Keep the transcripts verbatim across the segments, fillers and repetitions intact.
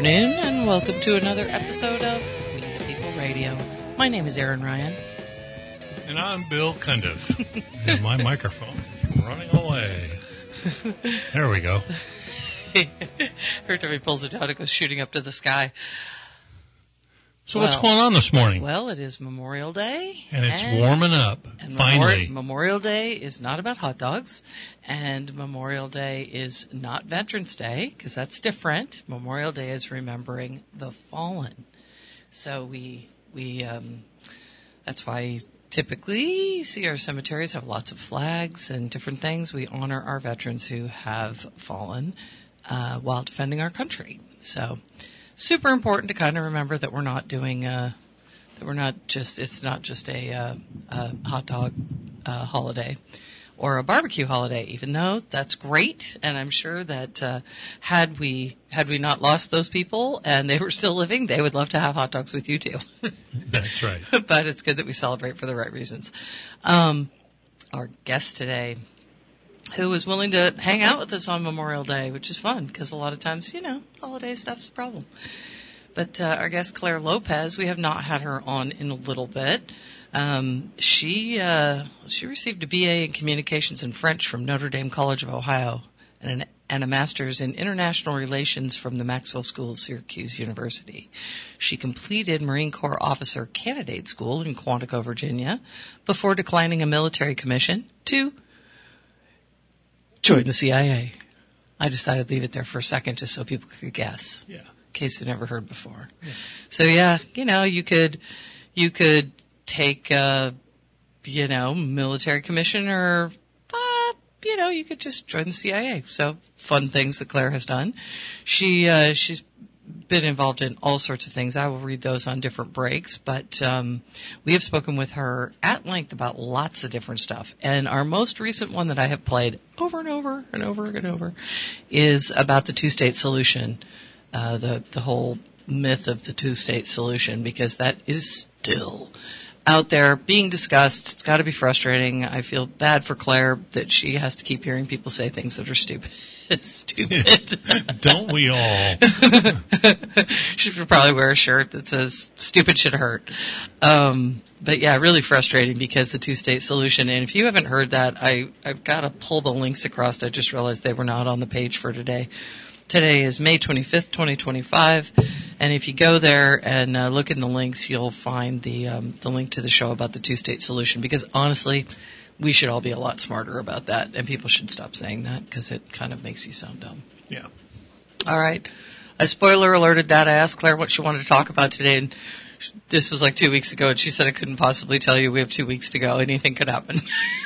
afternoon, and welcome to another episode of We the People Radio. My name is Erin Ryan. And I'm Bill Cundiff. And my microphone is running away. There we go. Every time he pulls it down, it goes shooting up to the sky. So well, what's going on this morning? Well, it is Memorial Day. And it's and, warming up, and finally. Memori- Memorial Day is not about hot dogs. And Memorial Day is not Veterans Day, because that's different. Memorial Day is remembering the fallen. So we, we, um, that's why typically you see our cemeteries have lots of flags and different things. We honor our veterans who have fallen uh, while defending our country. So super important to kind of remember that we're not doing, uh, that we're not just, it's not just a, uh, a hot dog uh, holiday or a barbecue holiday, even though that's great. And I'm sure that uh, had we had we not lost those people and they were still living, they would love to have hot dogs with you too. That's right. But it's good that we celebrate for the right reasons. Um, our guest today, who was willing to hang out with us on Memorial Day, which is fun because a lot of times, you know, holiday stuff's a problem. But uh, our guest, Claire Lopez, we have not had her on in a little bit. Um, she uh, she received a B A in Communications and French from Notre Dame College of Ohio and, an, and a master's in International Relations from the Maxwell School of Syracuse University. She completed Marine Corps Officer Candidate School in Quantico, Virginia, before declining a military commission to join the C I A. I decided to leave it there for a second just so people could guess. Yeah. In case they never heard before. Yeah. So yeah, you know, you could, you could take, uh, you know, military commission or, uh, you know, you could just join the C I A. So fun things that Claire has done. She, uh, she's been involved in all sorts of things. I will read those on different breaks, but, um, we have spoken with her at length about lots of different stuff. And our most recent one that I have played over and over and over and over is about the two-state solution. Uh, the, the whole myth of the two-state solution, because that is still out there being discussed. It's got to be frustrating. I feel bad for Claire that she has to keep hearing people say things that are stupid. It's stupid. Don't we all? She should probably wear a shirt that says "stupid should hurt." Um, but yeah, really frustrating because the two-state solution. And if you haven't heard that, I, I've got to pull the links across. I just realized they were not on the page for today. Today is May twenty-fifth, twenty twenty-five, and if you go there and uh, look in the links, you'll find the um, the link to the show about the two-state solution, because honestly, we should all be a lot smarter about that, and people should stop saying that because it kind of makes you sound dumb. Yeah. All right. I spoiler alerted that. I asked Claire what she wanted to talk about today, and this was like two weeks ago, and she said I couldn't possibly tell you. We have two weeks to go. Anything could happen.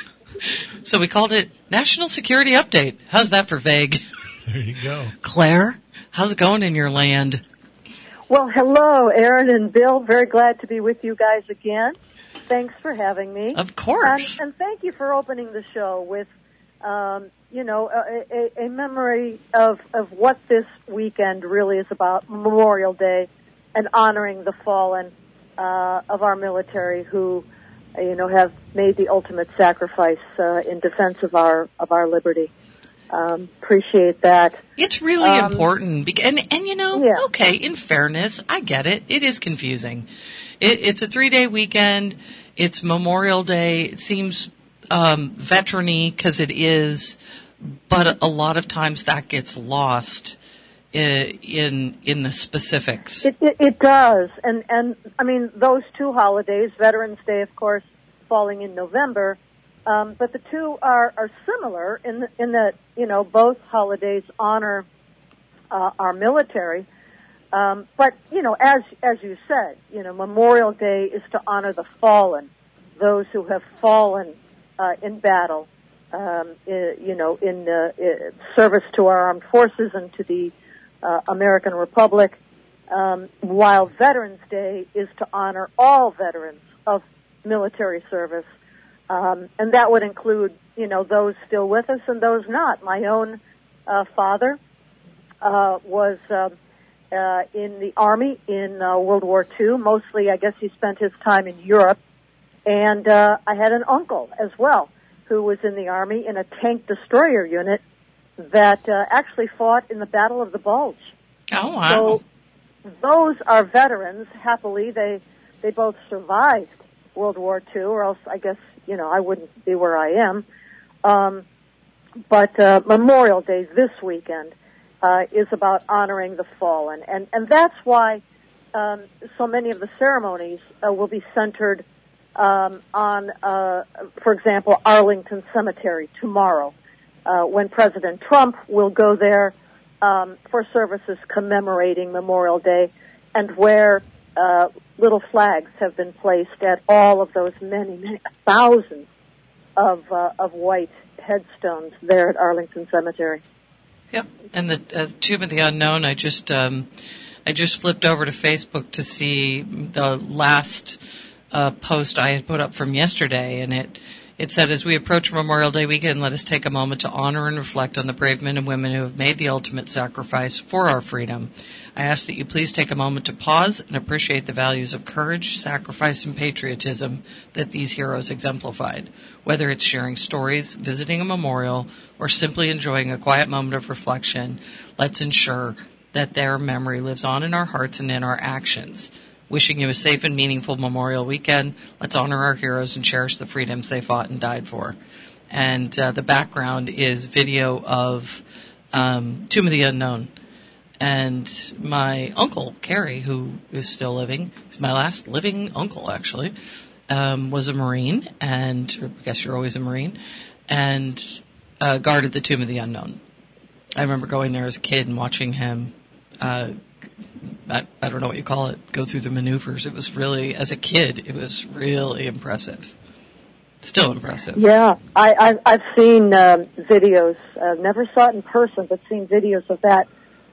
So we called it National Security Update. How's that for vague? There you go. Claire, how's it going in your land? Well, hello, Erin and Bill. Very glad to be with you guys again. Thanks for having me. Of course. And, and thank you for opening the show with, um, you know, a, a, a memory of, of what this weekend really is about, Memorial Day, and honoring the fallen uh, of our military who, you know, have made the ultimate sacrifice uh, in defense of our of our liberty. Um, appreciate that. It's really um, important. And, and you know, yeah. okay, in fairness, I get it. It is confusing. It, it's a three-day weekend. It's Memorial Day. It seems um, veteran-y because it is, but a lot of times that gets lost in in, in the specifics. It, it, it does. And, and, I mean, those two holidays, Veterans Day, of course, falling in November, Um, but the two are, are similar in the, in that, you know, both holidays honor uh, our military. Um, but, you know, as as you said, you know, Memorial Day is to honor the fallen, those who have fallen uh, in battle, um, I, you know, in uh, I, service to our armed forces and to the uh, American Republic, um, while Veterans Day is to honor all veterans of military service. Um, and that would include, you know, those still with us and those not. My own uh, father uh, was uh, uh, in the Army in uh, World War Two. Mostly, I guess he spent his time in Europe. And uh, I had an uncle as well who was in the Army in a tank destroyer unit that uh, actually fought in the Battle of the Bulge. Oh, wow. So, those are veterans. Happily, they they both survived World War Two, or else I guess, you know, I wouldn't be where I am. Um, but uh, Memorial Day this weekend uh, is about honoring the fallen, and and that's why um, so many of the ceremonies uh, will be centered um, on, uh, for example, Arlington Cemetery tomorrow, uh, when President Trump will go there um, for services commemorating Memorial Day, and where uh, little flags have been placed at all of those many, many thousands of uh, of white headstones there at Arlington Cemetery. Yep, and the uh, Tomb of the Unknown. I just um, I just flipped over to Facebook to see the last uh, post I had put up from yesterday, and it it said, "As we approach Memorial Day weekend, let us take a moment to honor and reflect on the brave men and women who have made the ultimate sacrifice for our freedom. I ask that you please take a moment to pause and appreciate the values of courage, sacrifice, and patriotism that these heroes exemplified. Whether it's sharing stories, visiting a memorial, or simply enjoying a quiet moment of reflection, let's ensure that their memory lives on in our hearts and in our actions. Wishing you a safe and meaningful Memorial Weekend. Let's honor our heroes and cherish the freedoms they fought and died for." And uh, the background is video of um, Tomb of the Unknown. And my uncle, Kerry, who is still living, is my last living uncle, actually, um, was a Marine, and or I guess you're always a Marine, and uh, guarded the Tomb of the Unknown. I remember going there as a kid and watching him, uh, I, I don't know what you call it, go through the maneuvers. It was really, as a kid, it was really impressive. Still impressive. Yeah, I, I've, I've seen um, videos, uh, never saw it in person, but seen videos of that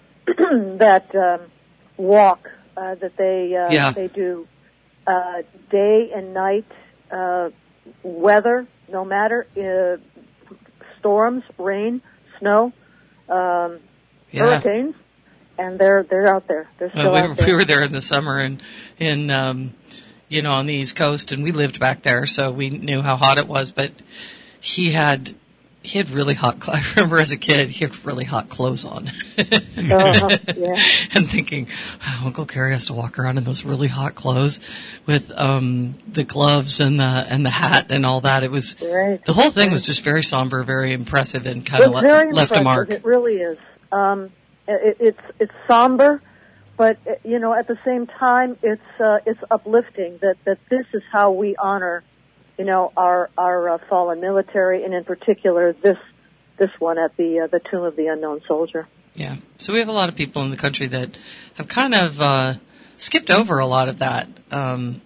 that um, walk uh, that they uh, yeah. they do uh, day and night, uh, weather, no matter, uh, storms, rain, snow, um, yeah. hurricanes, and they're they're out there. They're still uh, we, out there. We were there in the summer and in um, you know on the East Coast, and we lived back there, so we knew how hot it was. But he had. He had really hot, I remember as a kid, he had really hot clothes on. uh-huh, yeah. And thinking, oh, Uncle Kerry has to walk around in those really hot clothes with um the gloves and the and the hat and all that. It was, right. The whole thing was just very somber, very impressive, and kind of le- very left a mark. It really is. Um, it, it's it's somber, but, you know, at the same time, it's uh, it's uplifting that, that this is how we honor you know, our our uh, fallen military, and in particular this this one at the uh, the Tomb of the Unknown Soldier. Yeah. So we have a lot of people in the country that have kind of uh, skipped over a lot of that, um,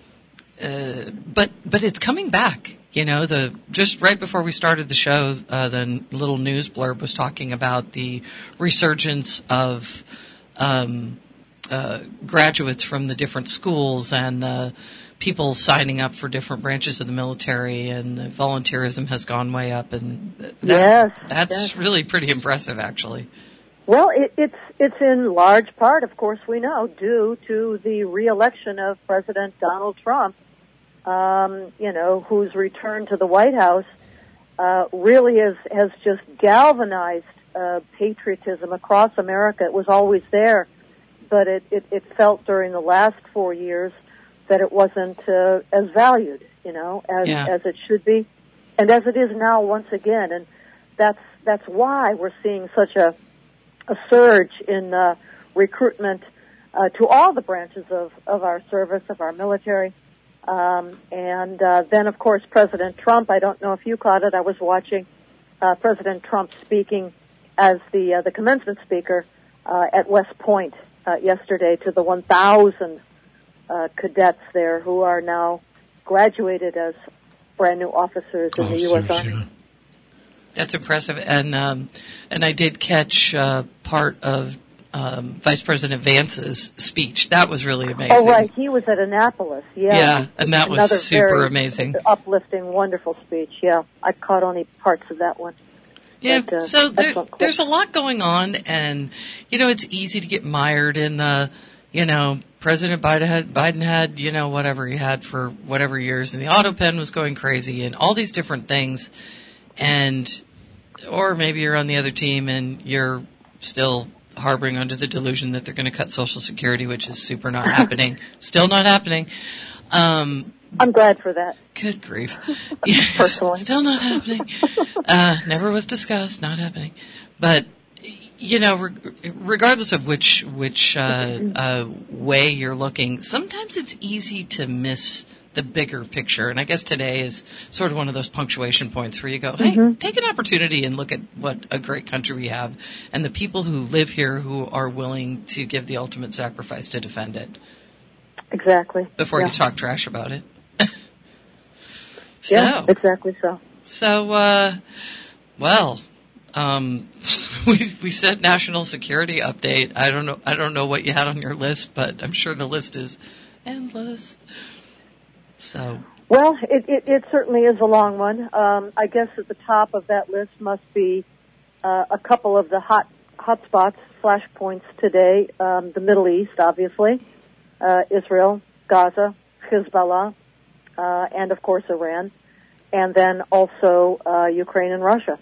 uh, but but it's coming back. You know, the just right before we started the show, uh, the little news blurb was talking about the resurgence of um, uh, graduates from the different schools and the people signing up for different branches of the military, and the volunteerism has gone way up, and that, yes, that's yes. really pretty impressive, actually. Well, it, it's it's in large part, of course, we know, due to the re-election of President Donald Trump, um, you know, whose return to the White House uh, really is, has just galvanized uh, patriotism across America. It was always there, but it, it, it felt during the last four years that it wasn't uh, as valued, you know, as yeah. as it should be, and as it is now once again. And that's that's why we're seeing such a a surge in uh, recruitment uh, to all the branches of, of our service, of our military. Um, and uh, then, of course, President Trump. I don't know if you caught it. I was watching uh, President Trump speaking as the uh, the commencement speaker uh, at West Point uh, yesterday to the one thousand. Uh, cadets there who are now graduated as brand new officers in oh, the U S seriously. Army. That's impressive, and um, and I did catch uh, part of um, Vice President Vance's speech. That was really amazing. Oh, right, he was at Annapolis. Yeah, yeah, and that was Another super very amazing, uplifting, wonderful speech. Yeah, I caught only parts of that one. Yeah, but, uh, so there, cool. there's a lot going on, and you know it's easy to get mired in the, you know. President Biden had, Biden had, you know, whatever he had for whatever years, and the auto pen was going crazy, and all these different things, and, or maybe you're on the other team and you're still harboring under the delusion that they're going to cut Social Security, which is super not happening. Still not happening. Um, I'm glad for that. Good grief. Yes, Personally. Still not happening. Uh, never was discussed, not happening. But, you know, re- regardless of which, which, uh, uh, way you're looking, sometimes it's easy to miss the bigger picture. And I guess today is sort of one of those punctuation points where you go, hey, mm-hmm. take an opportunity and look at what a great country we have and the people who live here who are willing to give the ultimate sacrifice to defend it. Exactly. Before yeah. you talk trash about it. so, yeah, exactly so. So, uh, well, um, we, we said national security update. I don't know, I don't know what you had on your list, but I'm sure the list is endless. So. Well, it, it, it certainly is a long one. Um, I guess at the top of that list must be uh, a couple of the hot hot spots, flashpoints today. Um, the Middle East, obviously, uh, Israel, Gaza, Hezbollah, uh, and of course Iran, and then also uh, Ukraine and Russia.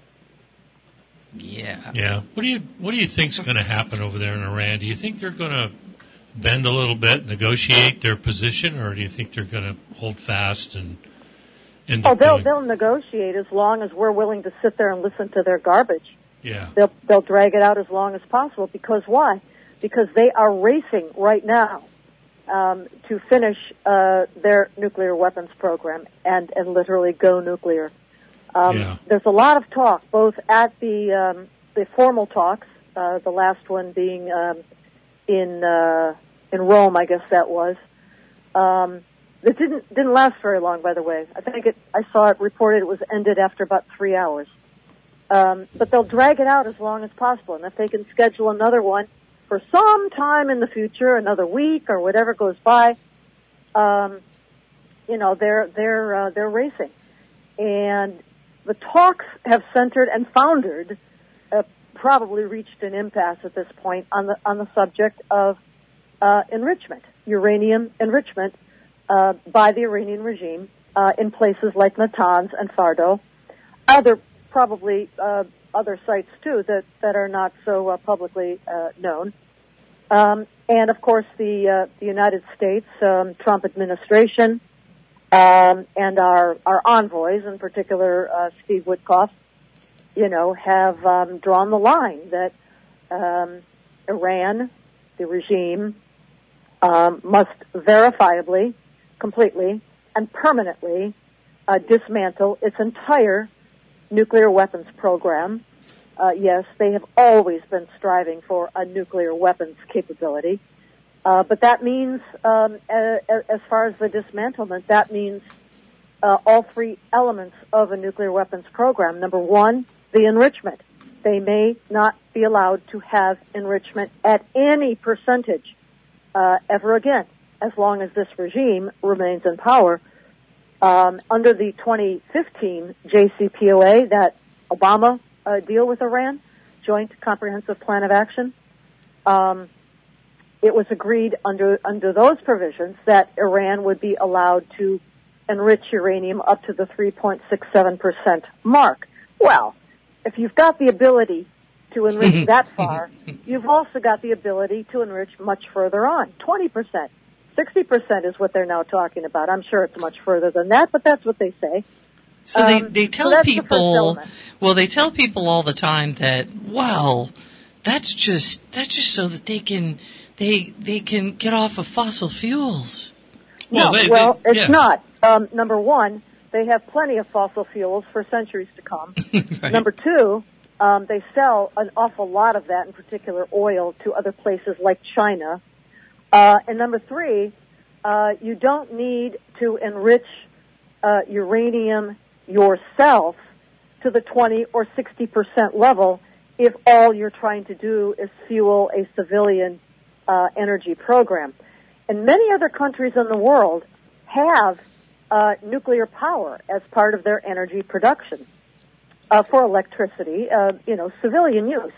Yeah. Yeah. What do you What do you think's going to happen over there in Iran? Do you think they're going to bend a little bit, negotiate their position, or do you think they're going to hold fast and end oh, up they'll going? they'll negotiate as long as we're willing to sit there and listen to their garbage. Yeah. They'll they'll drag it out as long as possible. Because why? Because they are racing right now um, to finish uh, their nuclear weapons program and and literally go nuclear. Um, yeah. There's a lot of talk, both at the um, the formal talks, uh, the last one being um, in uh, in Rome, I guess that was. Um, it didn't didn't last very long, by the way. I think it. I saw it reported it was ended after about three hours. Um, but they'll drag it out as long as possible, and if they can schedule another one for some time in the future, another week or whatever goes by, um, you know, they're they're uh, they're racing, and the talks have centered and foundered, uh, probably reached an impasse at this point on the on the subject of uh, enrichment, uranium enrichment uh, by the Iranian regime uh, in places like Natanz and Fordo, other probably uh, other sites too that that are not so uh, publicly uh, known, um, and of course the uh, the United States um, Trump administration. Um, and our, our envoys, in particular, uh, Steve Witkoff, you know, have um, drawn the line that um, Iran, the regime, um, must verifiably, completely, and permanently uh, dismantle its entire nuclear weapons program. Uh, yes, they have always been striving for a nuclear weapons capability. Uh, but that means, um, as, as far as the dismantlement, that means uh, all three elements of a nuclear weapons program. Number one, the enrichment. They may not be allowed to have enrichment at any percentage uh, ever again, as long as this regime remains in power. Um, under the twenty fifteen J C P O A, that Obama uh, deal with Iran, Joint Comprehensive Plan of Action, um, it was agreed under under those provisions that Iran would be allowed to enrich uranium up to the three point six seven percent mark. Well, if you've got the ability to enrich that far, you've also got the ability to enrich much further on, twenty percent. sixty percent is what they're now talking about. I'm sure it's much further than that, but that's what they say. So um, they, they tell so people, the well, they tell people all the time that, well, that's just, that's just so that they can, They they can get off of fossil fuels. Well, no, they, well, they, it's yeah. not. Um, number one, they have plenty of fossil fuels for centuries to come. Right. Number two, um, they sell an awful lot of that, in particular oil, to other places like China. Uh, and number three, uh, you don't need to enrich uh, uranium yourself to the twenty or sixty percent level if all you're trying to do is fuel a civilian Uh, energy program. And many other countries in the world have uh, nuclear power as part of their energy production uh, for electricity, uh, you know, civilian use.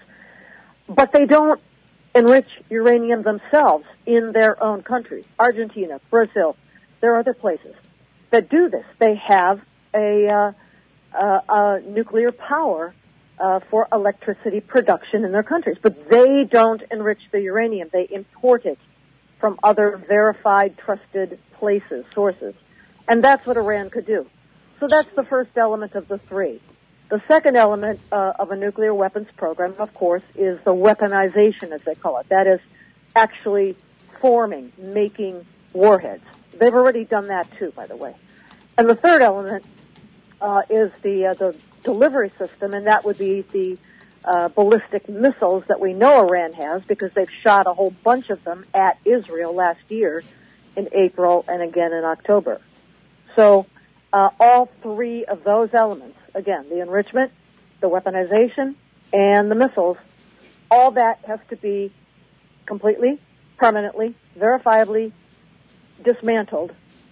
But they don't enrich uranium themselves in their own countries. Argentina, Brazil, there are other places that do this. They have a, uh, uh, a nuclear power uh, for electricity production in their countries. But they don't enrich the uranium. They import it from other verified, trusted places, sources. And that's what Iran could do. So that's the first element of the three. The second element uh, of a nuclear weapons program, of course, is the weaponization, as they call it. That is actually forming, making warheads. They've already done that, too, by the way. And the third element uh, is the uh, the delivery system, and that would be the uh, ballistic missiles that we know Iran has, because they've shot a whole bunch of them at Israel last year in April and again in October. So uh, all three of those elements, again, the enrichment, the weaponization, and the missiles, all that has to be completely, permanently, verifiably dismantled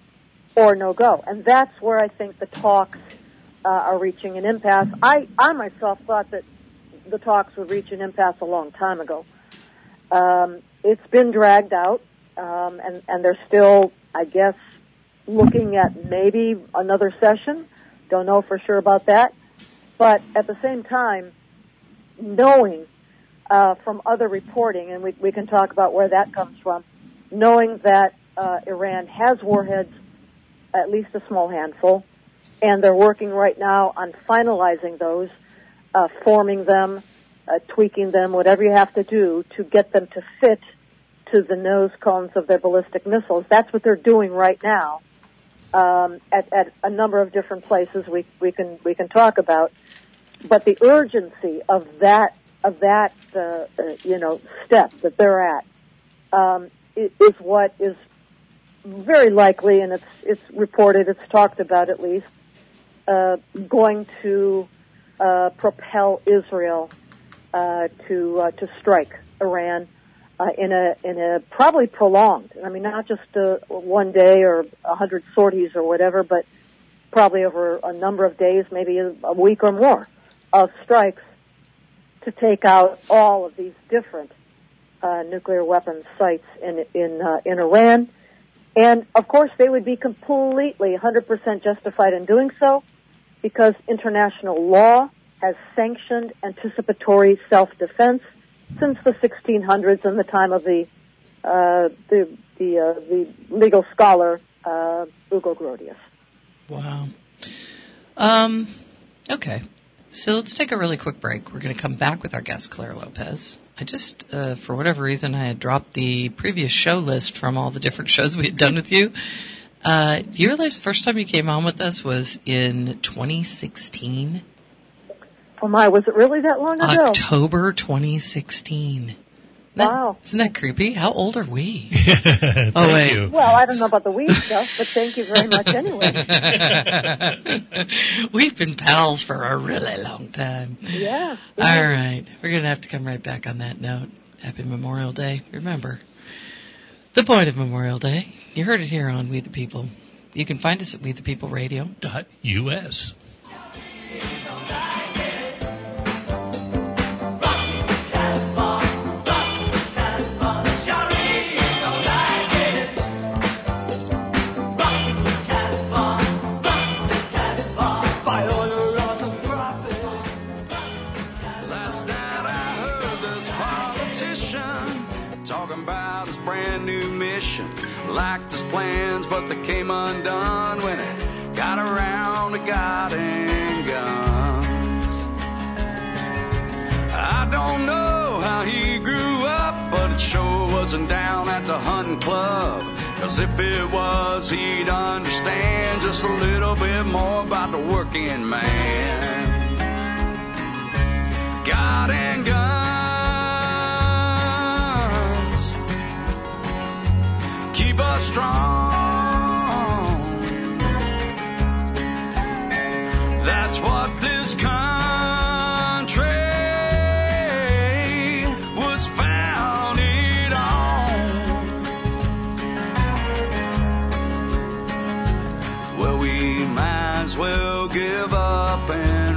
or no go. And that's where I think the talks uh, are reaching an impasse. I, I myself thought that the talks would reach an impasse a long time ago. Um, it's been dragged out, um, and, and they're still, I guess, looking at maybe another session. Don't know for sure about that. But at the same time, knowing uh, from other reporting, and we, we can talk about where that comes from, knowing that uh, Iran has warheads, at least a small handful, and they're working right now on finalizing those, uh, forming them, uh, tweaking them, whatever you have to do to get them to fit to the nose cones of their ballistic missiles. That's what they're doing right now um, at, at a number of different places we, we can we can talk about. But the urgency of that of that uh, uh, you know step that they're at um, is what is very likely, and it's it's reported, it's talked about at least, uh, going to uh, propel Israel uh, to uh, to strike Iran uh, in a in a probably prolonged. I mean, not just uh, one day or a hundred sorties or whatever, but probably over a number of days, maybe a, a week or more of strikes to take out all of these different uh, nuclear weapons sites in in uh, in Iran. And, of course, they would be completely one hundred percent justified in doing so because international law has sanctioned anticipatory self-defense since the sixteen hundreds and the time of the uh, the the, uh, the legal scholar uh, Ugo Grotius. Wow. Um, okay. So let's take a really quick break. We're going to come back with our guest, Claire Lopez. I just, uh, for whatever reason, I had dropped the previous show list from all the different shows we had done with you. Uh, do you realize the first time you came on with us was in twenty sixteen? Oh my, was it really that long ago? October twenty sixteen. Isn't Wow. That, isn't that creepy? How old are we? Thank oh, wait. you. Well, I don't know about the weed stuff, but thank you very much anyway. We've been pals for a really long time. Yeah. All right. We're going to have to come right back on that note. Happy Memorial Day. Remember, the point of Memorial Day. You heard it here on We the People. You can find us at we the people radio Dot U S. Liked his plans, but they came undone when it got around to guiding guns. I don't know how he grew up, but it sure wasn't down at the hunting club. Cause if it was, he'd understand just a little bit more about the working man. Guiding guns. Keep us strong. That's what this country was founded on. Well, we might as well give up and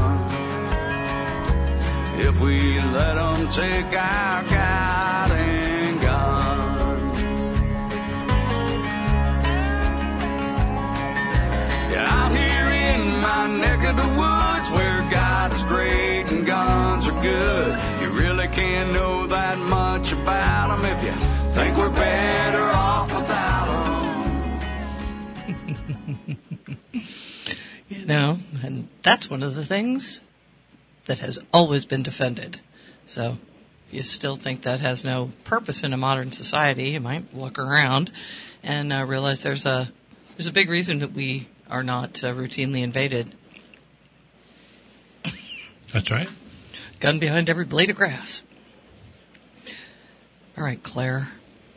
run if we let them take our guiding guns. Out here in my neck of the woods where God is great and can't know that much about them if you think we're better off without them. You know, and that's one of the things that has always been defended. So if you still think that has no purpose in a modern society, you might look around and uh, realize there's a there's a big reason that we are not uh, routinely invaded. That's right. Gun behind every blade of grass. All right, Claire.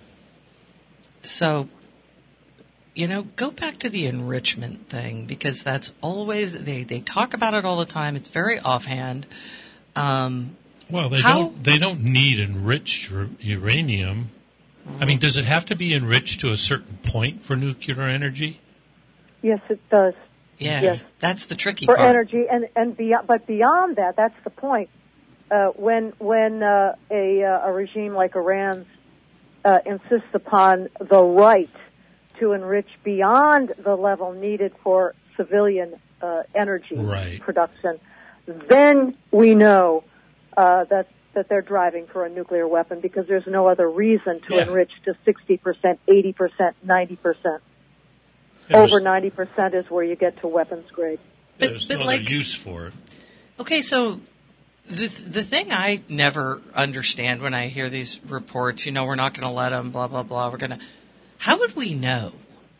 So, you know, go back to the enrichment thing, because that's always, they, they talk about it all the time. It's very offhand. Um, well, they how, don't they don't need enriched ur- uranium. I mean, does it have to be enriched to a certain point for nuclear energy? Yes, it does. Yeah, yes. That's the tricky for part. energy, and and beyond, but beyond that, that's the point. Uh, when when uh, a uh, a regime like Iran's uh, insists upon the right to enrich beyond the level needed for civilian uh, energy right. production, then we know uh, that that they're driving for a nuclear weapon, because there's no other reason to yeah. enrich to sixty percent, eighty percent, ninety percent. Over ninety percent is where you get to weapons grade. But, There's but no like, other use for it. Okay, so the the thing I never understand when I hear these reports, you know, we're not going to let them, blah, blah, blah, we're going to... How would we know?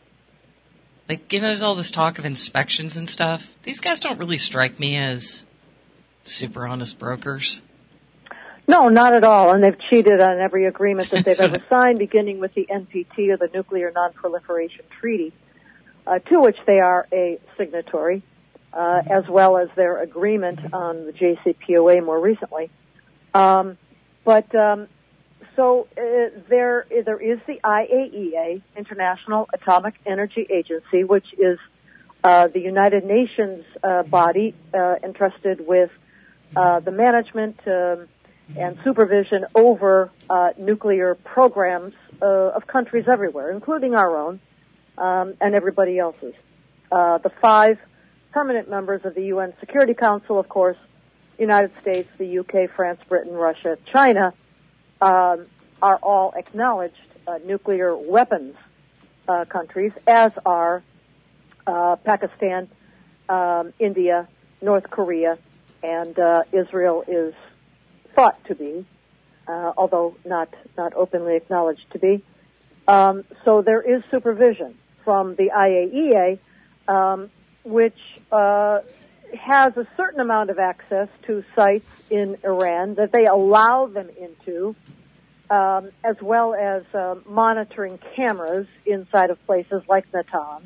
Like, you know, there's all this talk of inspections and stuff. These guys don't really strike me as super honest brokers. No, not at all. And they've cheated on every agreement that they've That's ever signed, beginning with the N P T, or the Nuclear Non-Proliferation Treaty, uh, to which they are a signatory, uh, as well as their agreement on the J C P O A more recently. Um, but um, so uh, there, there is the I A E A, International Atomic Energy Agency, which is uh, the United Nations uh, body uh, entrusted with uh, the management um, and supervision over uh, nuclear programs uh, of countries everywhere, including our own um, and everybody else's. Uh, the five permanent members of the U N Security Council, of course, United States, the U K, France, Britain, Russia, China, um, are all acknowledged uh, nuclear weapons uh, countries, as are uh, Pakistan, um, India, North Korea, and uh, Israel is thought to be, uh, although not not openly acknowledged to be. Um, so there is supervision from the I A E A, um, which uh, has a certain amount of access to sites in Iran that they allow them into, um, as well as uh, monitoring cameras inside of places like Natanz.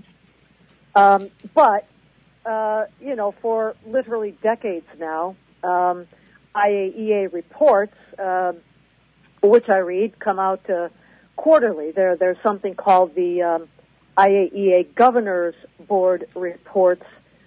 Um, but, uh, you know, for literally decades now, um, I A E A reports, uh, which I read, come out uh, quarterly. There, there's something called the um, I A E A Governors Board reports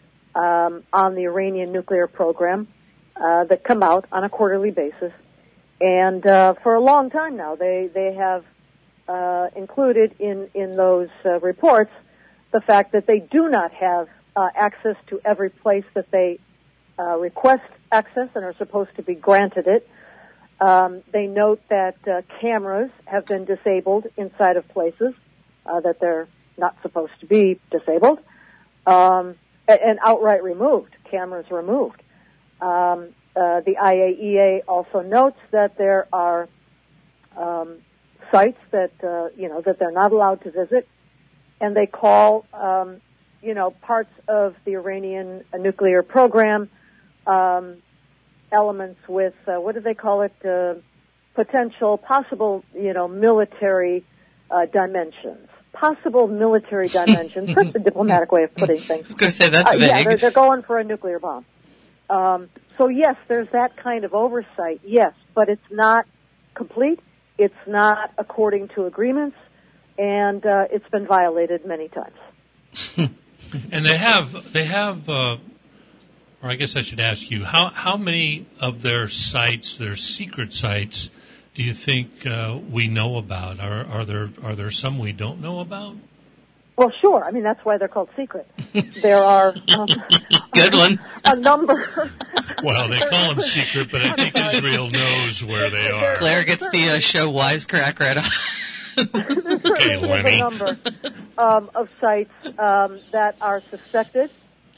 um, on the Iranian nuclear program uh, that come out on a quarterly basis. And uh, for a long time now, they they have uh, included in in those uh, reports the fact that they do not have uh, access to every place that they uh, request access and are supposed to be granted it. Um, they note that uh, cameras have been disabled inside of places uh, that they're not supposed to be disabled, um, and outright removed, cameras removed. Um, uh, the I A E A also notes that there are um, sites that uh, you know that they're not allowed to visit, and they call um, you know parts of the Iranian uh, nuclear program um, elements with uh, what do they call it? Uh, potential, possible, you know, military uh, dimensions. Possible military dimensions. That's a diplomatic way of putting things. I was going to say that's uh, vague. Yeah, they're, they're going for a nuclear bomb. Um, so yes, there's that kind of oversight. Yes, but it's not complete. It's not according to agreements, and uh, it's been violated many times. And they have, they have, uh, or I guess I should ask you, how how many of their sites, their secret sites, do you think uh, we know about? Are are there are there some we don't know about? Well, sure. I mean, that's why they're called secret. There are um, good one. A number. Well, they call them secret, but I think Israel knows where they are. Claire gets the uh, show Wisecrack right off. Okay, There's a Lenny. number um, of sites um, that are suspected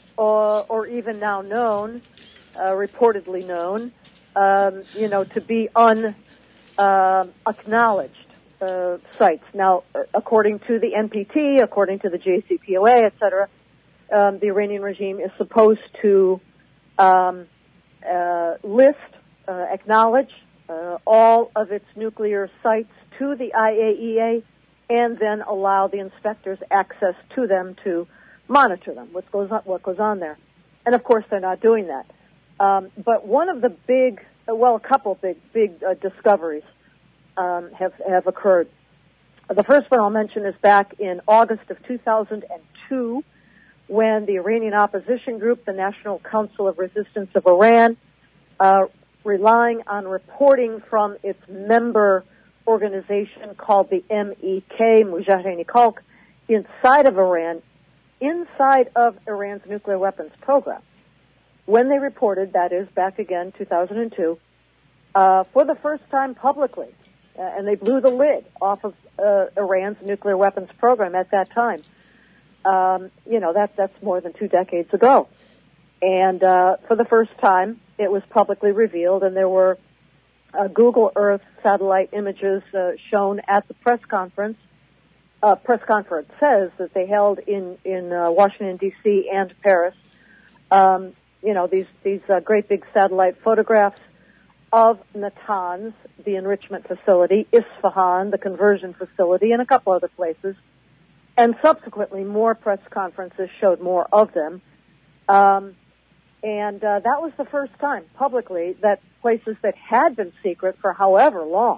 or, or even now known, uh, reportedly known, um, you know, to be un, uh, acknowledged uh, sites. Now, according to the N P T, according to the J C P O A, et cetera, um, the Iranian regime is supposed to um, uh, list, uh, acknowledge uh, all of its nuclear sites to the I A E A, and then allow the inspectors access to them to monitor them, what goes on, what goes on there. And of course, they're not doing that. Um, but one of the big, well, a couple big, big uh, discoveries um, have have occurred. The first one I'll mention is back in August of two thousand two, when the Iranian opposition group, the National Council of Resistance of Iran, uh, relying on reporting from its member organization called the M E K, Mujahideen Khalq, inside of Iran, inside of Iran's nuclear weapons program. When they reported, that is, back again, two thousand two, uh, for the first time publicly, uh, and they blew the lid off of uh, Iran's nuclear weapons program at that time. Um, you know, that, that's more than two decades ago. And uh, for the first time, it was publicly revealed, and there were Uh, Google Earth satellite images uh, shown at the press conference. Uh, press conference says that they held in in uh, Washington D C and Paris. Um, you know, these these uh, great big satellite photographs of Natanz, the enrichment facility, Isfahan, the conversion facility, and a couple other places. And subsequently, more press conferences showed more of them. Um, And uh, that was the first time publicly that places that had been secret for however long,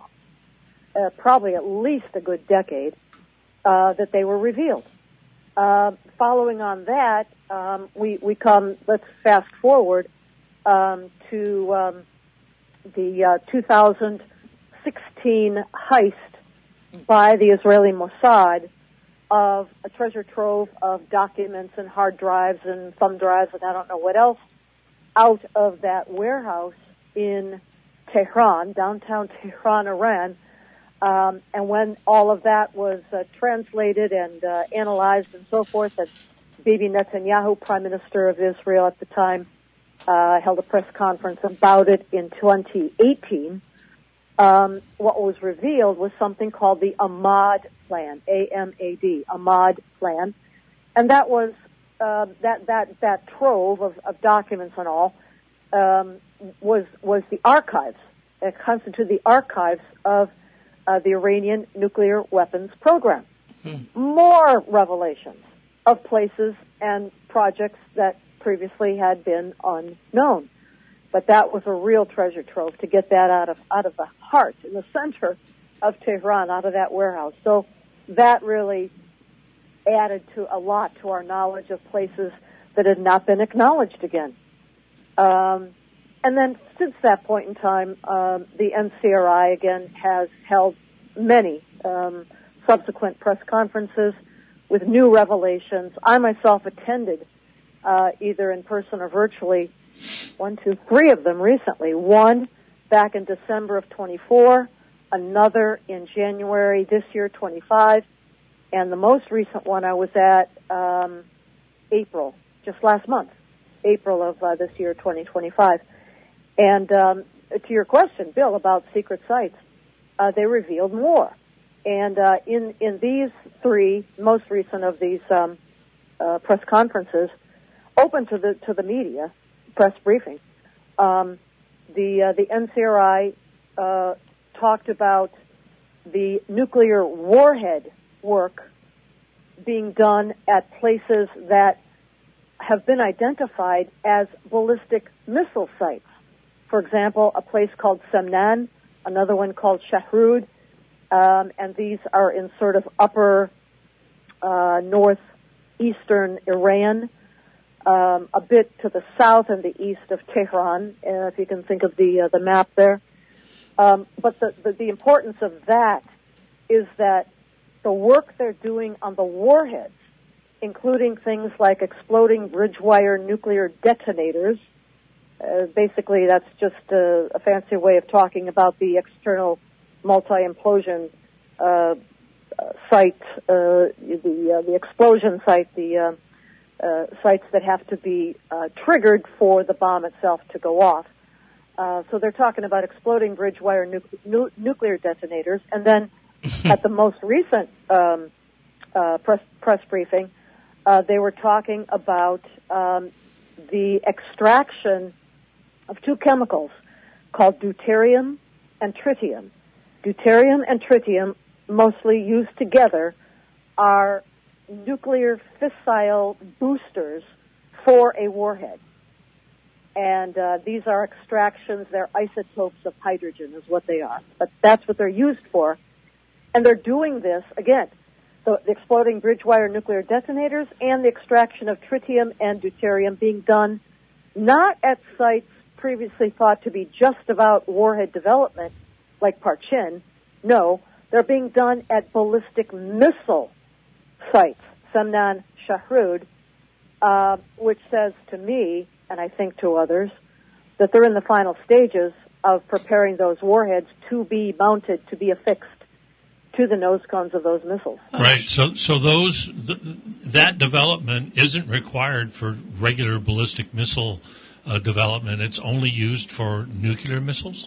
uh, probably at least a good decade, uh, that they were revealed. Uh, following on that, um, we, we come, let's fast forward um, to um, the uh, two thousand sixteen heist by the Israeli Mossad of a treasure trove of documents and hard drives and thumb drives and I don't know what else, out of that warehouse in Tehran, downtown Tehran, Iran. Um, and when all of that was uh, translated and uh, analyzed and so forth, and Bibi Netanyahu, Prime Minister of Israel at the time, uh, held a press conference about it in twenty eighteen, um, what was revealed was something called the Ahmad Plan, A M A D, Ahmad Plan. And that was Uh, that that that trove of, of documents and all um, was was the archives. It constituted the archives of uh, the Iranian nuclear weapons program. Hmm. More revelations of places and projects that previously had been unknown. But that was a real treasure trove to get that out of out of the heart, in the center of Tehran, out of that warehouse. So that really added to a lot to our knowledge of places that had not been acknowledged again. Um, and then since that point in time, um, the N C R I, again, has held many um, subsequent press conferences with new revelations. I myself attended, uh, either in person or virtually, one, two, three of them recently. One back in December of twenty-four, another in January this year, twenty-five, and the most recent one I was at um, April, just last month, April of uh, this year, twenty twenty-five. And um, to your question, Bill, about secret sites, uh, they revealed more. And uh, in in these three most recent of these um, uh, press conferences, open to the to the media, press briefing, um, the uh, the N C R I uh, talked about the nuclear warhead work being done at places that have been identified as ballistic missile sites. For example, a place called Semnan, another one called Shahrud, um, and these are in sort of upper uh, northeastern Iran, um, a bit to the south and the east of Tehran, uh, if you can think of the uh, the map there. Um, but the, the the importance of that is that the work they're doing on the warheads including things like exploding bridge wire nuclear detonators. Uh, basically, that's just a, a fancy way of talking about the external multi-implosion uh, site, uh, the uh, the explosion site, the uh, uh, sites that have to be uh, triggered for the bomb itself to go off. Uh, so they're talking about exploding bridge wire nu- nu- nuclear detonators, and then at the most recent um, uh, press press briefing, uh, they were talking about um, the extraction of two chemicals called deuterium and tritium. Deuterium and tritium, mostly used together, are nuclear fissile boosters for a warhead. And uh, these are extractions, they're isotopes of hydrogen is what they are. But that's what they're used for. And they're doing this, again, the, the exploding bridge wire nuclear detonators and the extraction of tritium and deuterium being done not at sites previously thought to be just about warhead development, like Parchin. No, they're being done at ballistic missile sites, Semnan Shahrud, uh, which says to me, and I think to others, that they're in the final stages of preparing those warheads to be mounted, to be affixed to the nose cones of those missiles. Right. So, so those th- that development isn't required for regular ballistic missile uh, development. It's only used for nuclear missiles.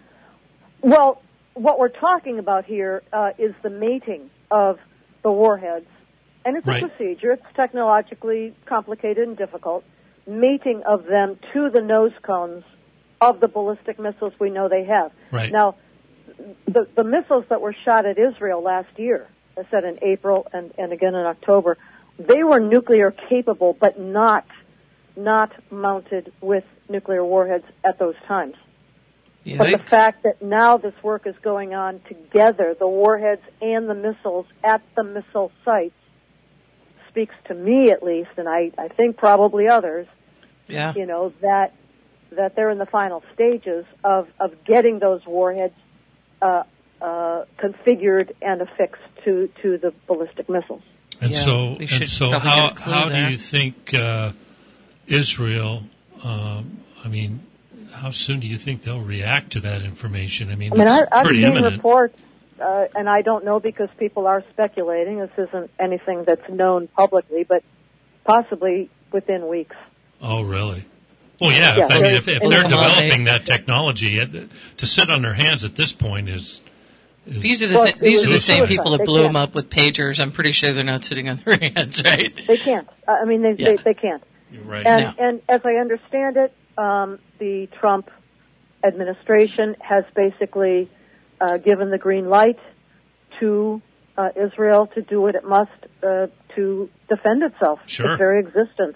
Well, what we're talking about here uh, is the mating of the warheads, and it's right. a procedure. It's technologically complicated and difficult. Mating of them to the nose cones of the ballistic missiles we know they have. Right. Now, the, the missiles that were shot at Israel last year, I said in April and, and again in October, they were nuclear capable, but not not mounted with nuclear warheads at those times. Yikes. But the fact that now this work is going on together, the warheads and the missiles at the missile sites, speaks to me at least, and I, I think probably others, yeah. you know, that that they're in the final stages of, of getting those warheads uh, uh, configured and affixed to, to the ballistic missiles. And yeah, so, and so, how how there. do you think uh, Israel? Um, I mean, how soon do you think they'll react to that information? I mean, I mean, it's I, I've pretty seen imminent. reports, uh, and I don't know because people are speculating. This isn't anything that's known publicly, but possibly within weeks. Oh, really? Well, yeah. Yeah, if, I mean, if, if in they're the developing that technology, uh, to sit on their hands at this point is. is These are the Well, sa- these it are the was same suicide. people that They blew can't. them up with pagers. I'm pretty sure they're not sitting on their hands, right? They can't. Uh, I mean, they, Yeah. they they can't. You're right. And No. and as I understand it, um, the Trump administration has basically uh, given the green light to uh, Israel to do what it must uh, to defend itself, Sure. its very existence.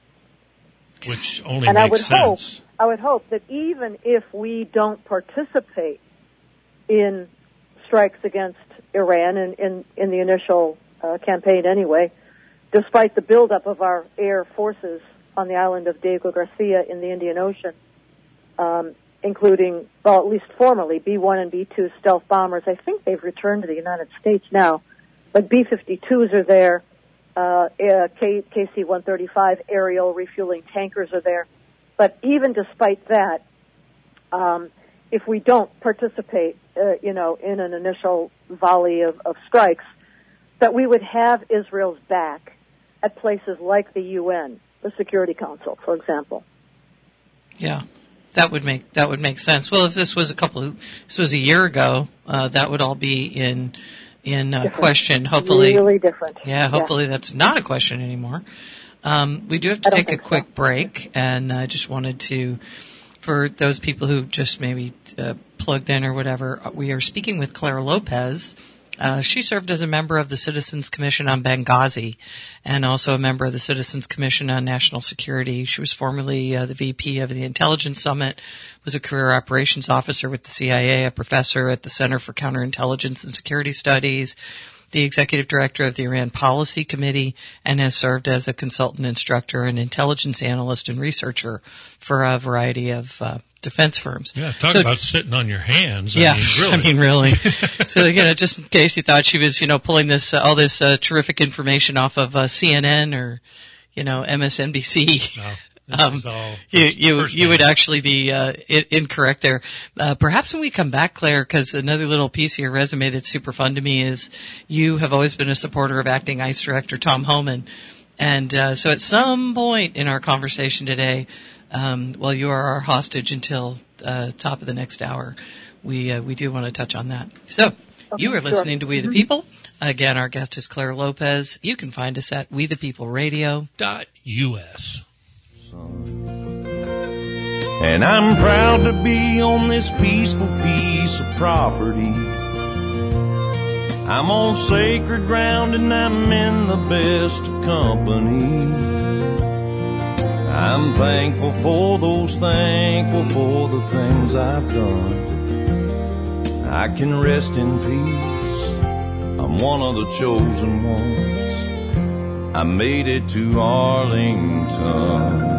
Which only And makes I would hope, sense. I would hope that even if we don't participate in strikes against Iran in, in, in the initial uh, campaign anyway, despite the buildup of our air forces on the island of Diego Garcia in the Indian Ocean, um, including, well, at least formerly, B one and B two stealth bombers. I think they've returned to the United States now, but B fifty-twos are there. Uh, uh, K, C one thirty-five aerial refueling tankers are there. But even despite that, um, if we don't participate, uh, you know, in an initial volley of, of strikes, that we would have Israel's back at places like the U N, the Security Council, for example. Yeah, that would make that would make sense. Well, if this was a couple of this was a year ago, uh, that would all be in in uh, question. Hopefully, really different. Yeah, hopefully that's not a question anymore. Um, we do have to I don't take a think quick so. break, and I just wanted to, for those people who just maybe uh, plugged in or whatever, we are speaking with Clara Lopez. Uh, she served as a member of the Citizens Commission on Benghazi and also a member of the Citizens Commission on National Security. She was formerly uh, the V P of the Intelligence Summit, was a career operations officer with the C I A, a professor at the Center for Counterintelligence and Security Studies, the executive director of the Iran Policy Committee, and has served as a consultant instructor and intelligence analyst and researcher for a variety of uh, defense firms. Yeah, talk so, about sitting on your hands. Yeah, I mean, really. I mean, really. So, you know, just in case you thought she was, you know, pulling this uh, all this uh, terrific information off of uh, C N N or, you know, M S N B C. No. Um, you you, you would actually be uh, I- incorrect there. Uh, perhaps when we come back, Claire, because another little piece of your resume that's super fun to me is you have always been a supporter of acting ICE Director Tom Homan. And uh, so at some point in our conversation today, um, well, you are our hostage until uh, top of the next hour, we uh, we do want to touch on that. So Okay, you are sure. listening to We the People. Again, our guest is Claire Lopez. You can find us at We the People Radio. Dot U S. And I'm proud to be on this peaceful piece of property. I'm on sacred ground and I'm in the best of company. I'm thankful for those, thankful for the things I've done. I can rest in peace. I'm one of the chosen ones. I made it to Arlington.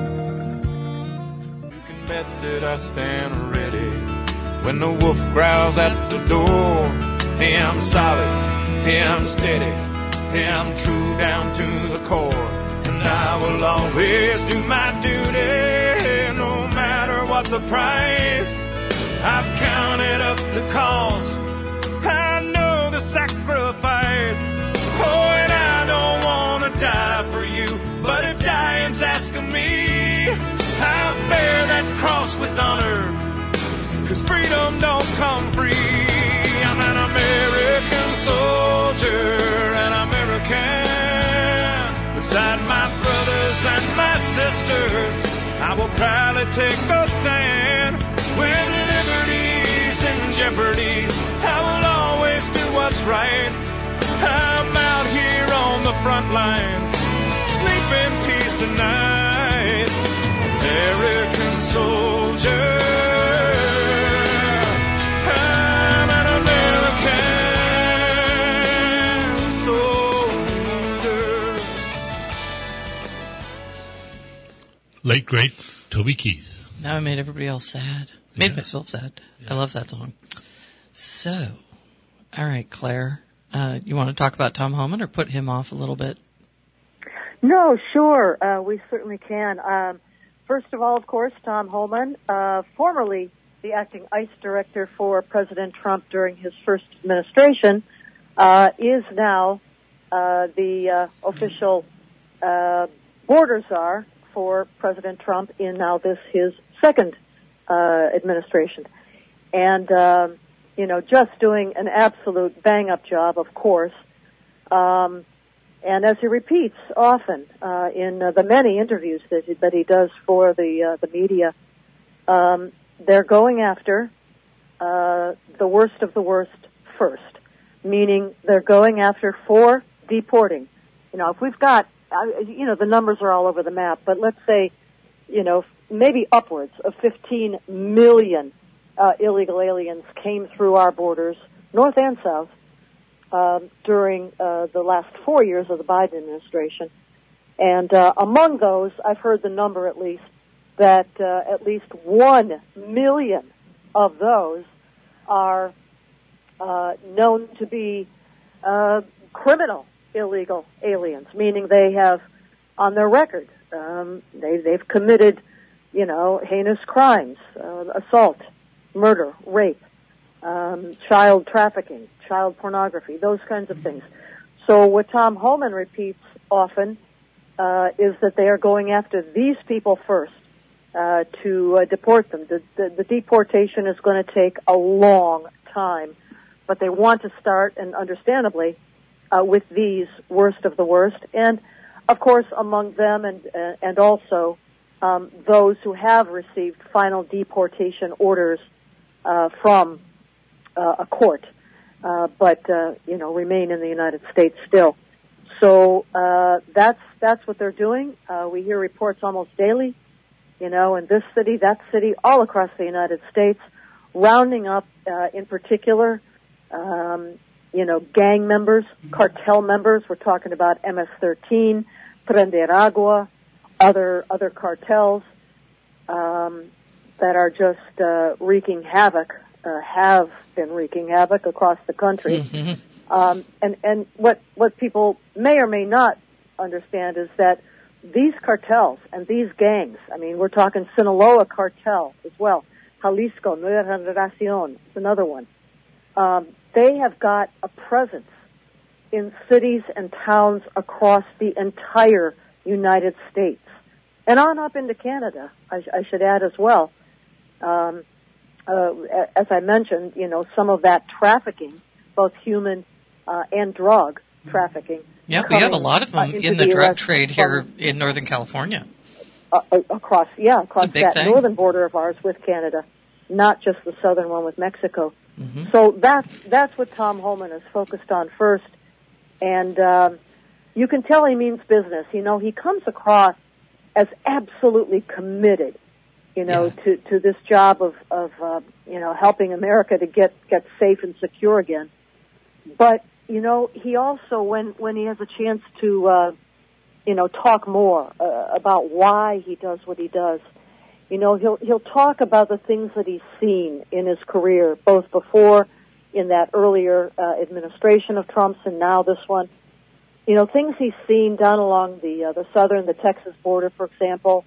Bet that I stand ready when the wolf growls at the door. Hey, I'm solid, hey, I'm steady, hey, I'm true down to the core. And I will always do my duty, no matter what the price. I've counted up the cost, I know the sacrifice. Oh, and I don't want to die for you, but if dying's asking me, I'll bear that cross with honor, 'cause freedom don't come free. I'm an American soldier, an American. Beside my brothers and my sisters, I will proudly take a stand. When liberty's in jeopardy, I will always do what's right. I'm out here on the front lines, sleep in peace tonight. American soldier, I'm an American soldier. Late, great Toby Keith. Now I made everybody else sad. Made Yeah. myself sad. I love that song. So, all right, Claire, uh, you want to talk about Tom Homan or put him off a little bit? No, sure, uh, we certainly can. Um, first of all, of course, Tom Homan, uh, formerly the acting ICE director for President Trump during his first administration, uh, is now uh, the uh, official uh, border czar for President Trump in now this his second uh, administration. And, um, you know, just doing an absolute bang-up job, of course. Um, and as he repeats often uh, in uh, the many interviews that he, that he does for the uh, the media, um, they're going after uh, the worst of the worst first, meaning they're going after for deporting. You know, if we've got, uh, you know, the numbers are all over the map, but let's say, you know, maybe upwards of fifteen million uh, illegal aliens came through our borders, north and south, um, during uh, the last four years of the Biden administration. And uh, among those, I've heard the number at least, that uh, at least one million of those are uh, known to be uh, criminal illegal aliens, meaning they have on their record, um, they, they've committed, you know, heinous crimes, uh, assault, murder, rape, um, child trafficking, child pornography, those kinds of things. So what Tom Homan repeats often uh, is that they are going after these people first uh, to uh, deport them. The, the, the deportation is going to take a long time, but they want to start, and understandably, uh, with these worst of the worst, and of course among them, and uh, and also um, those who have received final deportation orders uh, from uh, a court, uh, but uh, you know remain in the United States still. So uh, that's that's what they're doing. Uh, we hear reports almost daily, you know, in this city, that city, all across the United States, rounding up, uh, in particular, um, you know, gang members, cartel members. We're talking about M S thirteen, Prender Agua, other other cartels, um, that are just uh, wreaking havoc, uh, have been wreaking havoc across the country. Mm-hmm. Um, and and what what people may or may not understand is that these cartels and these gangs, I mean, we're talking Sinaloa cartel as well, Jalisco, Nueva Generación, it's another one. Um, they have got a presence in cities and towns across the entire United States, and on up into Canada, I, I should add as well. Um, uh, as I mentioned, you know, some of that trafficking, both human uh, and drug trafficking. Yeah, we have a lot of them uh, in the, the drug U S trade here from, in Northern California. Uh, across, yeah, across that thing. northern border of ours with Canada, not just the southern one with Mexico. Mm-hmm. So that's that's what Tom Homan is focused on first, and um, you can tell he means business. You know, he comes across as absolutely committed, you know, yeah. to, to this job of of uh, you know helping America to get get safe and secure again. But you know, he also when when he has a chance to uh, you know talk more uh, about why he does what he does. You know, he'll he'll talk about the things that he's seen in his career, both before, in that earlier uh, administration of Trump's, and now this one. You know, things he's seen down along the uh, the southern, the Texas border, for example.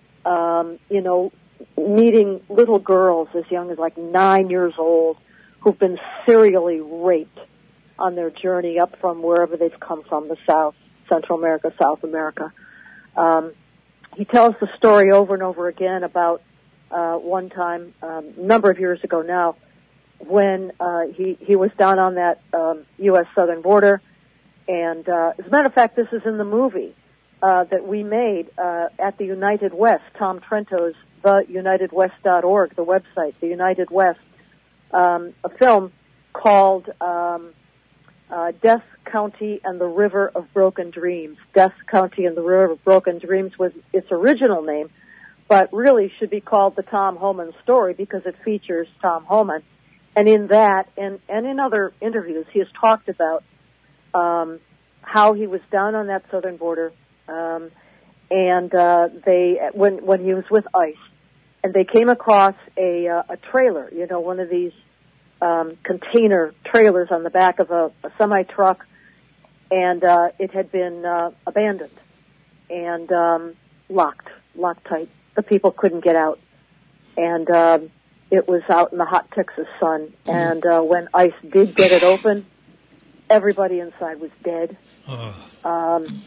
Um, you know, meeting little girls as young as like nine years old who've been serially raped on their journey up from wherever they've come from, the South, Central America, South America. Um, He tells the story over and over again about uh, one time, um, a number of years ago now, when uh, he he was down on that um, U S southern border, and uh, as a matter of fact, this is in the movie uh, that we made uh, at the United West, Tom Trento's the united west dot org, the website, the United West, um, a film called um, uh, Death County and the River of Broken Dreams. Death County and the River of Broken Dreams was its original name, but really should be called the Tom Homan Story because it features Tom Homan. And in that, and, and in other interviews, he has talked about um, how he was down on that southern border, um, and uh, they when when he was with ICE, and they came across a uh, a trailer, you know, one of these um, container trailers on the back of a, a semi truck. And uh, it had been uh, abandoned and um, locked, locked tight. The people couldn't get out. And uh, it was out in the hot Texas sun. Mm. And uh, when ICE did get it open, everybody inside was dead. Uh. Um,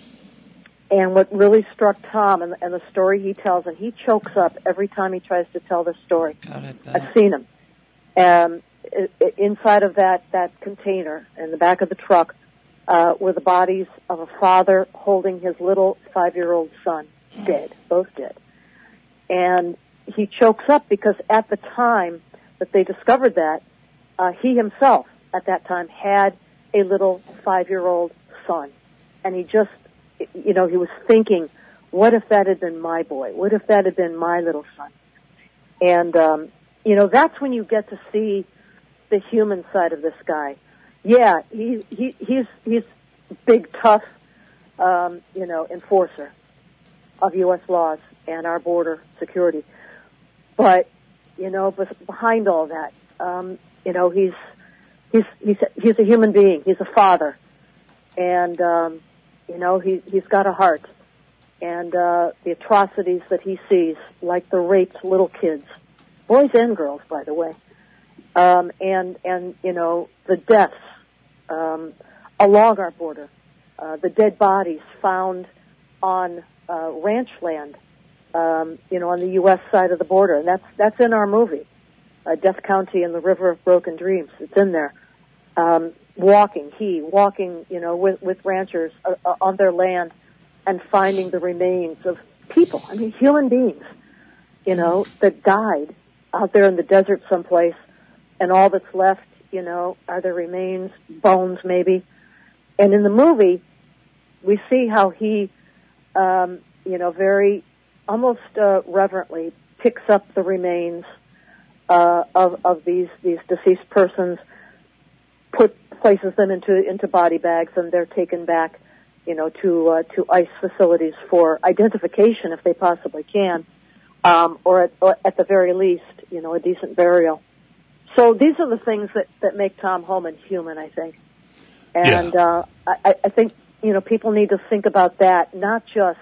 and what really struck Tom, and, and the story he tells, and he chokes up every time he tries to tell this story. Got it, I've seen him. Um, it, it, inside of that, that container in the back of the truck, Uh, were the bodies of a father holding his little five-year-old son, dead, both dead. And he chokes up because at the time that they discovered that, uh, he himself, at that time, had a little five-year-old son. And he just, you know, he was thinking, what if that had been my boy? What if that had been my little son? And, um, you know, that's when you get to see the human side of this guy. Yeah, he, he he's he's big, tough, um, you know, enforcer of U S laws and our border security. But you know, behind all that, um, you know, he's he's he's he's a human being. He's a father, and um, you know, he he's got a heart. And uh, the atrocities that he sees, like the raped little kids, boys and girls, by the way, um, and and you know, the deaths. Um, along our border, uh, the dead bodies found on uh, ranch land, um, you know, on the U S side of the border, and that's that's in our movie, uh, Death County and the River of Broken Dreams. It's in there. Um, walking, he walking, you know, with with ranchers uh, uh, on their land, and finding the remains of people. I mean, human beings, you know, that died out there in the desert someplace, and all that's left, you know, are the remains, bones maybe. And in the movie, we see how he, um, you know, very almost uh, reverently picks up the remains uh, of of these these deceased persons, put places them into into body bags, and they're taken back, you know, to uh, to ICE facilities for identification if they possibly can. um, or, at, or at the very least, you know, a decent burial. So these are the things that, that make Tom Homan human, I think. And Yeah. uh, I, I think, you know, people need to think about that, not just,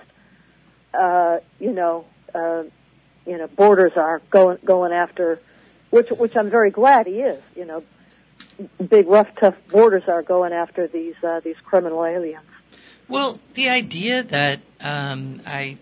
uh, you know, uh, you know, borders are going going after, which which I'm very glad he is. You know, big, rough, tough borders are going after these uh, these criminal aliens. Well, the idea that um, I,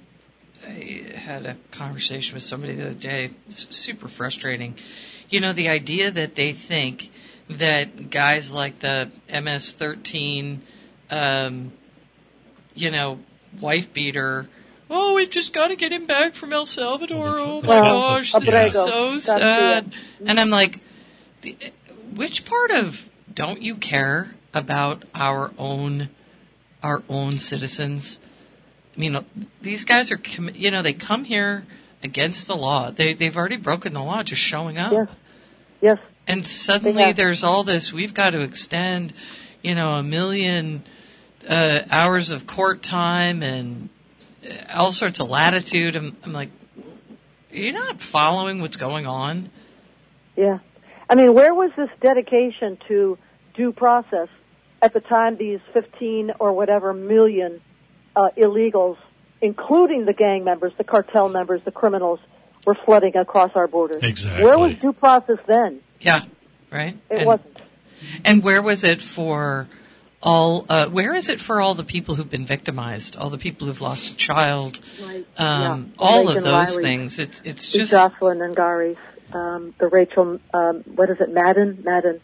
I had a conversation with somebody the other day, it's super frustrating. You know, the idea that they think that guys like the M S thirteen, um, you know, wife beater, oh, we've just got to get him back from El Salvador. Oh, my Well, gosh, this is Abrego. so Garcia. sad. And I'm like, the- which part of don't you care about our own our own citizens? I mean, these guys are, commi- you know, they come here against the law. They, they've already broken the law just showing up. Yes, yes. And suddenly have. there's all this, we've got to extend, you know, a million uh, hours of court time and all sorts of latitude. I'm, I'm like, you're not following what's going on? Yeah. I mean, where was this dedication to due process at the time these fifteen or whatever million uh, illegals, including the gang members, the cartel members, the criminals, were flooding across our borders? Exactly. Where was due process then? Yeah, right? It and, wasn't. And where was it for all, uh, where is it for all the people who've been victimized, all the people who've lost a child, Right. um, Yeah. all Reagan of those Riley, things? It's, it's The just, Jocelyn and Gary's, um, the Rachel, um, what is it, Madden? Madden.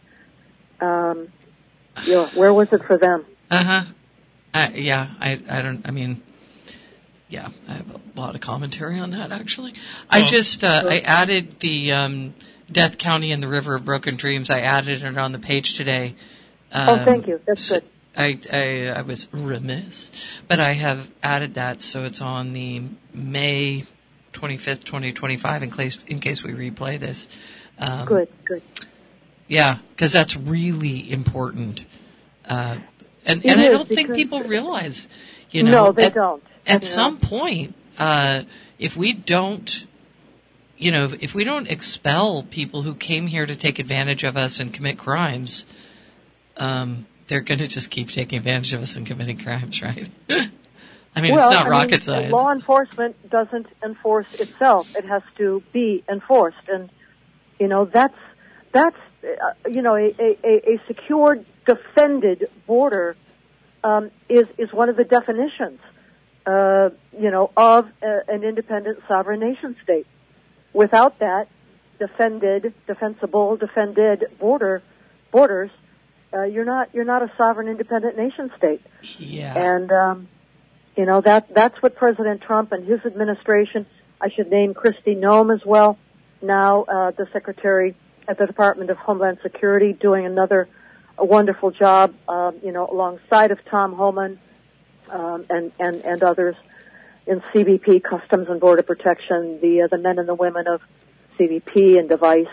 Um, yeah, where was it for them? uh-huh. I, yeah, I, I don't, I mean, yeah, I have a lot of commentary on that, actually. I Oh. just, uh, I added the, um, Death County and the River of Broken Dreams. I added it on the page today. Um, Oh, thank you. That's so good. I, I, I was remiss, but I have added that so it's on the May twenty-fifth, twenty twenty-five in case, in case we replay this. Um, Good, good. Yeah, because that's really important. Uh, and It and I is, don't think because- people realize, you know. No, they at, don't. At You know. some point, uh, if we don't, you know, if, if we don't expel people who came here to take advantage of us and commit crimes, um, they're going to just keep taking advantage of us and committing crimes, right? I mean, well, it's not I rocket mean, science. Law enforcement doesn't enforce itself. It has to be enforced. And, you know, that's, that's uh, you know, a, a, a secure, defended border um, is, is one of the definitions, uh, you know, of a, an independent sovereign nation state. Without that defended, defensible, defended border, borders, uh, you're not, you're not a sovereign independent nation state. Yeah. And, um, you know, that, that's what President Trump and his administration, I should name Kristi Noem as well, now, uh, the Secretary at the Department of Homeland Security, doing another a wonderful job, um, you know, alongside of Tom Homan, um, and, and, and others in C B P, Customs and Border Protection, the, uh, the men and the women of C B P and Device,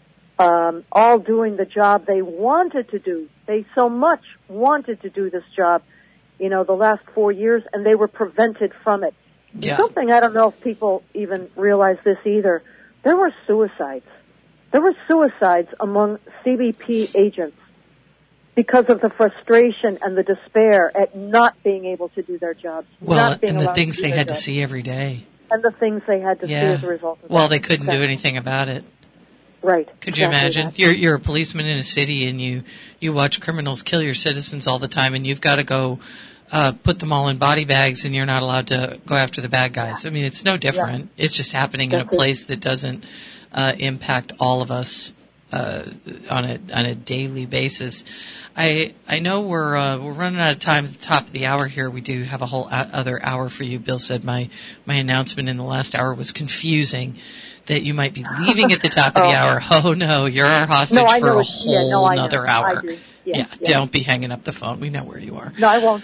um, all doing the job they wanted to do. They so much wanted to do this job, you know, the last four years, and they were prevented from it. Yeah. Something, I don't know if people even realize this either, there were suicides. There were suicides among C B P agents because of the frustration and the despair at not being able to do their jobs. Well, not being and the allowed things to do they their had to jobs. see every day. And the things they had to see Yeah. as a result of Well, that. they couldn't do Exactly. anything about it. Right. Could you Exactly imagine? that. You're you're a policeman in a city and you you watch criminals kill your citizens all the time, and you've got to go uh, put them all in body bags, and you're not allowed to go after the bad guys. I mean, it's no different. It's just happening in a That's it. place that doesn't uh, impact all of us uh, on a on a daily basis. I I know we're uh, we're running out of time at the top of the hour here. We do have a whole o- other hour for you. Bill said my my announcement in the last hour was confusing. That you might be leaving at the top of the hour. Oh no, you're our hostage No, I for know a it- yeah, whole no, I know. another I hour. do. Yeah, yeah. Don't be hanging up the phone. We know where you are. No, I won't.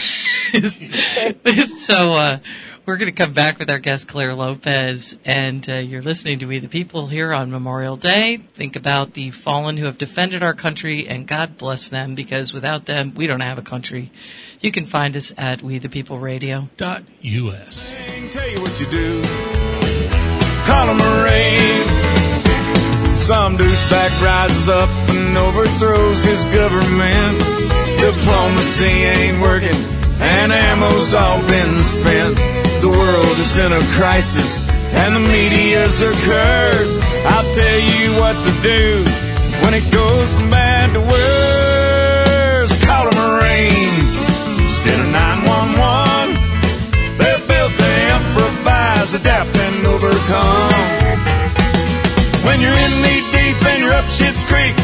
So uh, we're going to come back with our guest Claire Lopez, and uh, you're listening to We the People here on Memorial Day. Think about the fallen who have defended our country, and God bless them, because without them, we don't have a country. You can find us at We the People Radio. Dot U S. Tell you what you do. call him a rave. Some douchebag rises up and overthrows his government. Diplomacy ain't working and ammo's all been spent. The world is in a crisis and the media's a curse. I'll tell you what to do when it goes from bad to worse. Call a Marine instead of nine one one. They're built to improvise, adapt, and overcome. When you're in knee deep and you're up Shit's Creek,